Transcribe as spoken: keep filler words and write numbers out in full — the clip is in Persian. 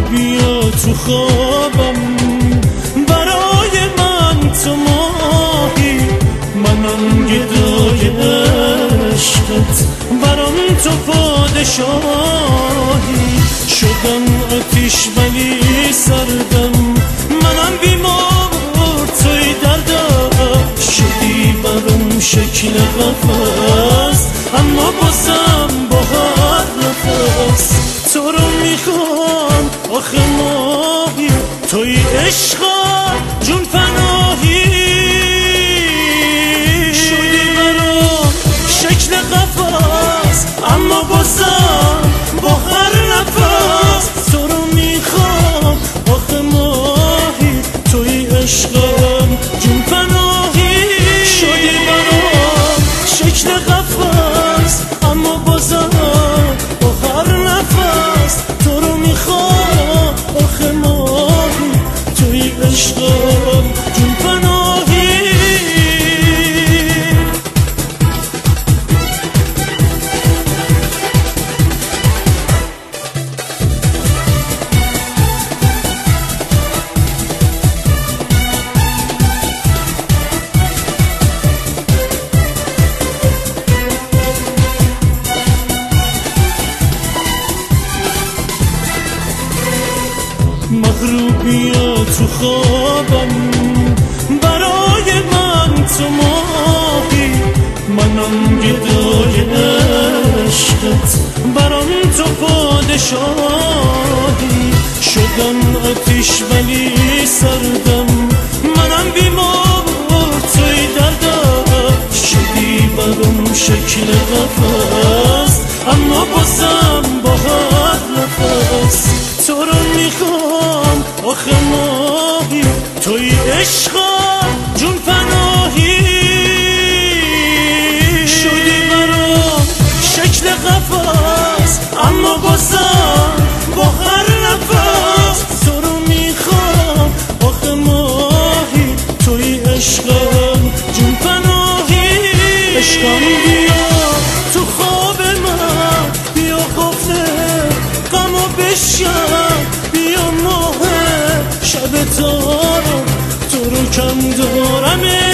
بیا تو خوابم، برای من تو ماهی، منم گدای عشقت، برام تو پادشاهی. شدم آتیش ولی سردم، منم بیمار توی دردم، شدی برام شکل قفس، اما بازم با هر نفس تو رو میخوام. آخه ماهی توی عشقم جون پناهی، شدی برام شکل قفس، اما بازم با هر نفس تو رو میخوام. آخه ماهی توی عشقم جون پناهی، شدی برام شکل قفس، اما بازم با هر نفس تو رو میخوام. آخه ماهی توی عشقم جون پناهی. مغروبیا تو خوابم، برای من تو ماهی، منم گدای عشقت، برام تو پادشاهی. شدم آتیش ولی سردم، منم بیمار توی دردم، شدی برام شکل قفس، اما بازم با هر نفس تو رو میخوام. آخه ماهی توی عشقم جون پناهی، شدی برام شکل قفس، اما بازم با هر نفس تو رو میخوام. آخه ماهی توی عشقم جون پناهی. عشقم بیا تو خواب من، بیا قفل غمو بشکن، بیا ماه شب تارم تو رو کم دارم.